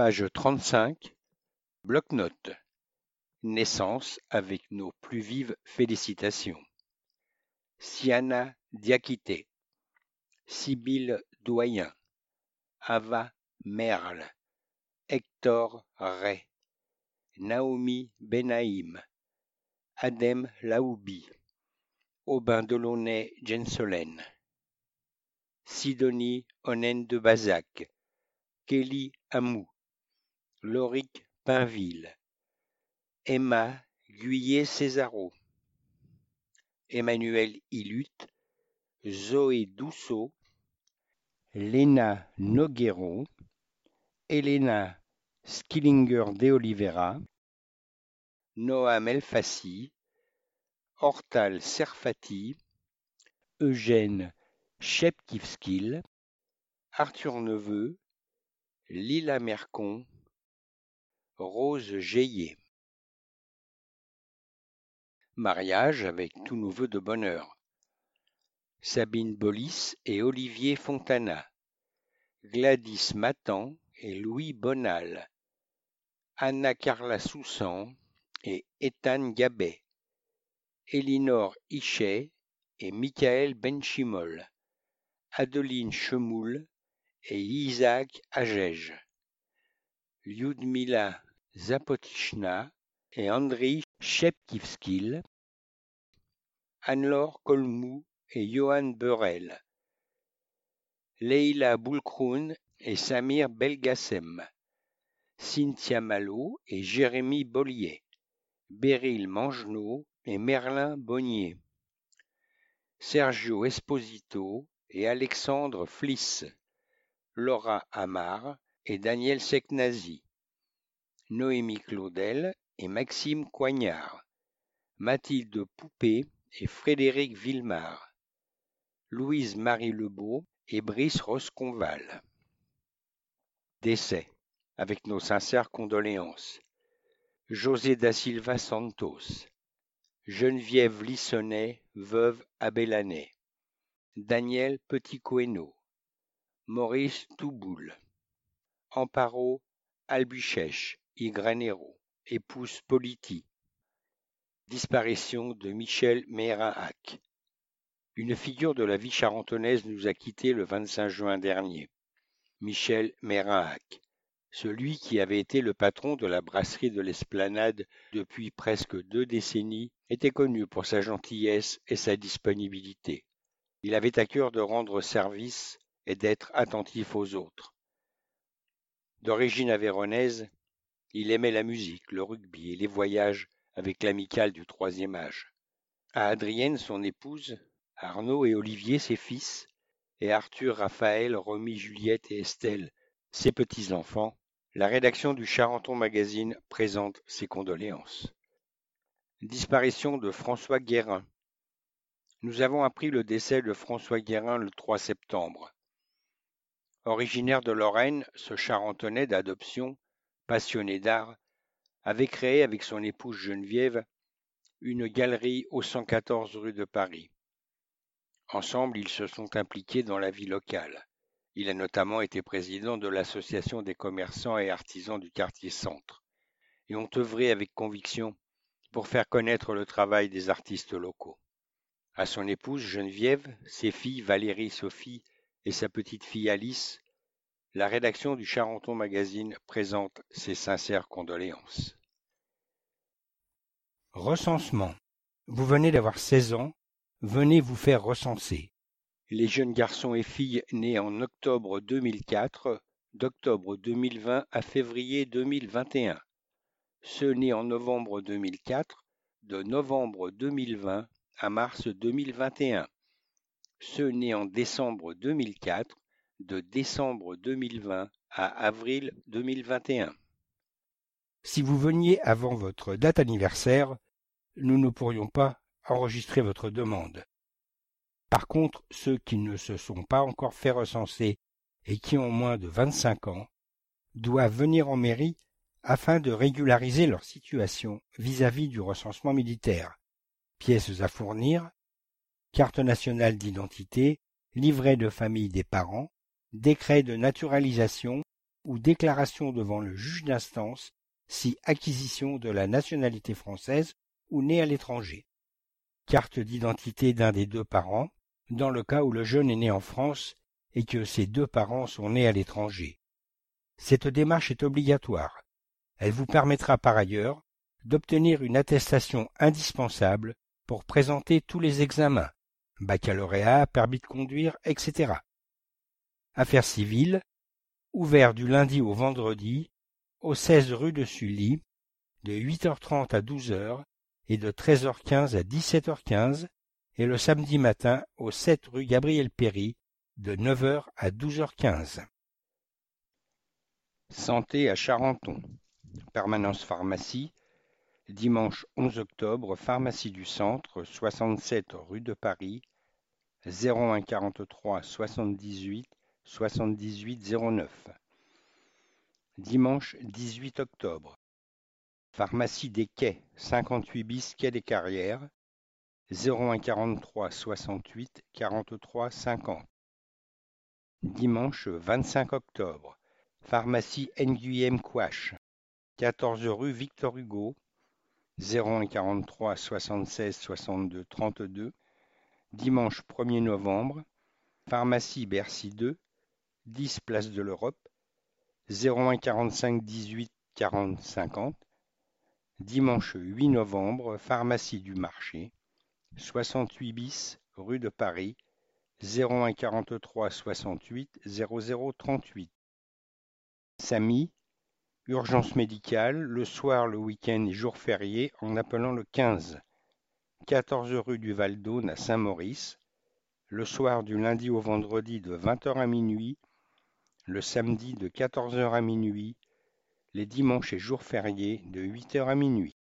Page 35. Bloc-notes. Naissance avec nos plus vives félicitations. Siana Diakité, Sibylle Doyen, Ava Merle, Hector Ray, Naomi Benaïm, Adem Laoubi, Aubin Delaunay Gensolen, Sidonie Onen de Bazac, Kelly Amou, Lauric Pinville, Emma Guyet-Césaro, Emmanuel Ilut, Zoé Dousseau, Léna Noguero, Elena Skillinger de Oliveira, Noam Elfassi, Hortal Serfati, Eugène Chepkivskil, Arthur Neveu, Lila Mercon, Rose Geillet. Mariage avec tout neveu de bonheur. Sabine Bollis et Olivier Fontana, Gladys Matan et Louis Bonal, Anna Carla Soussan et Ethan Gabet, Élinor Hichet et Michael Benchimol, Adeline Chemoul et Isaac Agege, Lyudmila Zapotichna et Andriy Chepkivskil, Anne-Laure Colmou et Johan Beurel, Leila Boulkroun et Samir Belgassem, Cynthia Malo et Jérémy Bollier, Beryl Mangenot et Merlin Bonnier, Sergio Esposito et Alexandre Fliss, Laura Amar et Daniel Seknazi, Noémie Claudel et Maxime Coignard, Mathilde Poupé et Frédéric Villemar, Louise-Marie Lebeau et Brice Rosconval. Décès, avec nos sincères condoléances. José da Silva Santos, Geneviève Lissonnet, veuve Abélanet, Daniel Petit-Coenot, Maurice Touboul, Amparo Albuchèche y Granero, épouse Politi. Disparition de Michel Meyrin-Hack. Une figure de la vie charentonnaise nous a quittés le 25 juin dernier. Michel Meyrin-Hack, celui qui avait été le patron de la brasserie de l'Esplanade depuis presque 2 décennies, était connu pour sa gentillesse et sa disponibilité. Il avait à cœur de rendre service et d'être attentif aux autres. D'origine avéronaise, il aimait la musique, le rugby et les voyages avec l'amicale du troisième âge. À Adrienne, son épouse, Arnaud et Olivier, ses fils, et Arthur, Raphaël, Romy, Juliette et Estelle, ses petits-enfants, la rédaction du Charenton Magazine présente ses condoléances. Disparition de François Guérin. Nous avons appris le décès de François Guérin le 3 septembre. Originaire de Lorraine, ce Charentonais d'adoption, passionné d'art, avait créé avec son épouse Geneviève une galerie au 114 rue de Paris. Ensemble, ils se sont impliqués dans la vie locale. Il a notamment été président de l'Association des commerçants et artisans du quartier Centre et ont œuvré avec conviction pour faire connaître le travail des artistes locaux. À son épouse Geneviève, ses filles Valérie, Sophie et sa petite-fille Alice, la rédaction du Charenton Magazine présente ses sincères condoléances. Recensement. Vous venez d'avoir 16 ans, venez vous faire recenser. Les jeunes garçons et filles nés en octobre 2004, d'octobre 2020 à février 2021. Ceux nés en novembre 2004, de novembre 2020 à mars 2021. Ceux nés en décembre 2004, de décembre 2020 à avril 2021. Si vous veniez avant votre date anniversaire, nous ne pourrions pas enregistrer votre demande. Par contre, ceux qui ne se sont pas encore fait recenser et qui ont moins de 25 ans doivent venir en mairie afin de régulariser leur situation vis-à-vis du recensement militaire. Pièces à fournir, carte nationale d'identité, livret de famille des parents, décret de naturalisation ou déclaration devant le juge d'instance si acquisition de la nationalité française ou né à l'étranger. Carte d'identité d'un des deux parents, dans le cas où le jeune est né en France et que ses deux parents sont nés à l'étranger. Cette démarche est obligatoire. Elle vous permettra par ailleurs d'obtenir une attestation indispensable pour présenter tous les examens, baccalauréat, permis de conduire, etc. Affaires civiles, ouvert du lundi au vendredi, au 16 rue de Sully, de 8h30 à 12h et de 13h15 à 17h15, et le samedi matin au 7 rue Gabriel-Péri, de 9h à 12h15. Santé à Charenton. Permanence pharmacie. Dimanche 11 octobre, pharmacie du centre, 67 rue de Paris, 01 43 78 78 09. Dimanche 18 octobre, pharmacie des Quais, 58 bis Quai des Carrières, 01 43 68 43 50. Dimanche 25 octobre, pharmacie Nguyem Quash, 14 rue Victor Hugo, 01 43 76 62 32. Dimanche 1er novembre, pharmacie Bercy 2, 10 place de l'Europe, 01 45 18 40 50. Dimanche 8 novembre, pharmacie du marché, 68 bis rue de Paris, 01 43 68 00 38. Samedi, urgence médicale, le soir, le week-end et jour férié en appelant le 15. 14 rue du Val-d'Aune à Saint-Maurice, le soir du lundi au vendredi de 20h à minuit, le samedi de 14h à minuit, les dimanches et jours fériés de 8h à minuit.